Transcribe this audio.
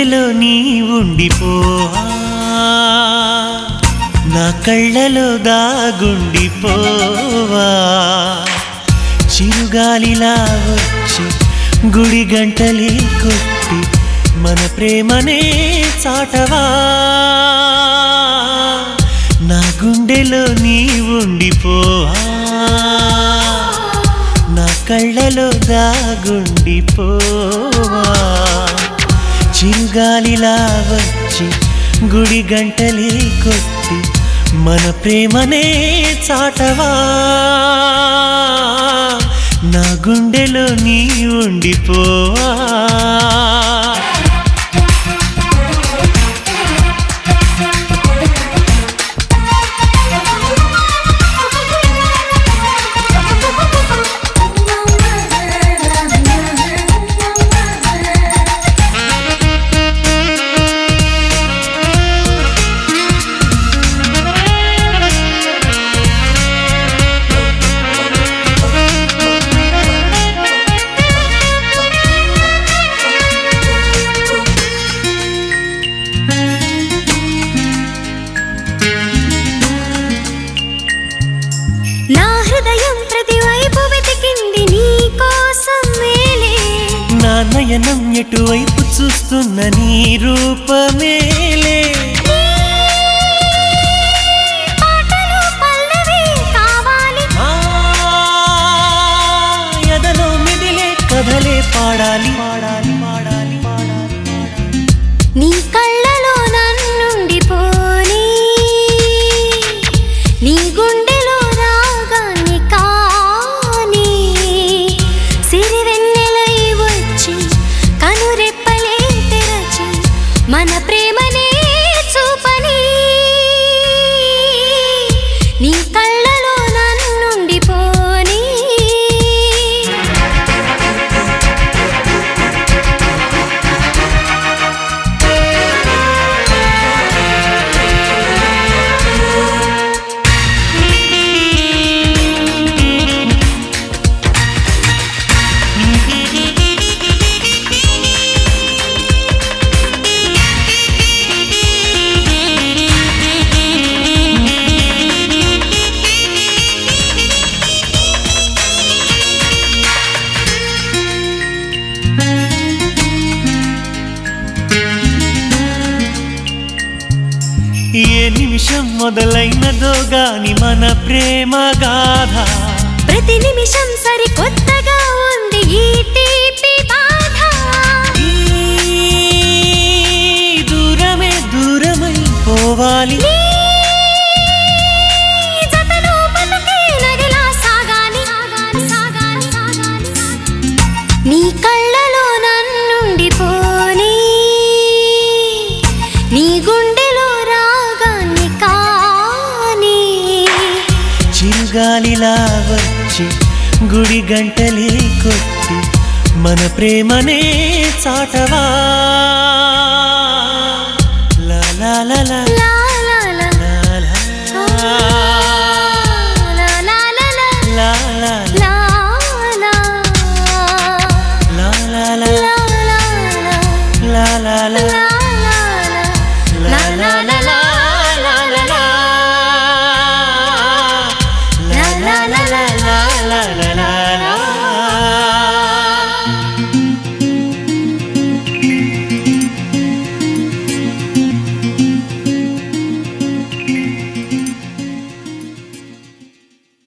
గుండెలో నీ ఉండిపోవా, నా కళ్ళలో దాగుండిపోవా. చిరుగాలిలా వచ్చి గుడి గంటలే కొట్టి మన ప్రేమనే చాటవా. నా గుండెలో నీ ఉండిపోవా, నా కళ్ళలో దాగుండిపోవా. చిరుగాలిలా వచ్చి గుడి గంటలే కొట్టి మన ప్రేమనే చాటవా. నా గుండెలో నీ ఉండిపోవా. నా హృదయం ప్రతివైపు వెతికింది నీ కోసమేలే, నా నయనం ఎటువైపు చూస్తున్న నీ రూపమేలే. పాటలు పల్లవి కావాలి, ఎదలో మిదిలే కథలే పాడాలి పాడాలి పాడాలి పాడాలి. నీ కళ్ళలో నన్నుండిపోని, నీ గుండెలో రాగాన్ని కాని. సిరివెన్నెలై వచ్చి కనురెప్పలే తెరచి మన ప్రేమనే చూపని. నీ కళ్ళలో నన్నుండిపోని. ఏ నిమిషం మొదలైనదో గాని మన ప్రేమ గాథ, ప్రతి నిమిషం సరికొత్తగా ఉంది ఈ తీపి బాధ. ఈ దూరమే దూరమై పోవాలి, నీ జతలో బతుకే నదిలా సాగాలి, సాగాలి, సాగాలి. నీ కళ్ళలో నన్నుండిపోని, నీ గుండెలో రాగాన్ని కాని. చిరుగాలిలా వచ్చి గుడి గంటలే కొట్టి మన ప్రేమనే చాటవా.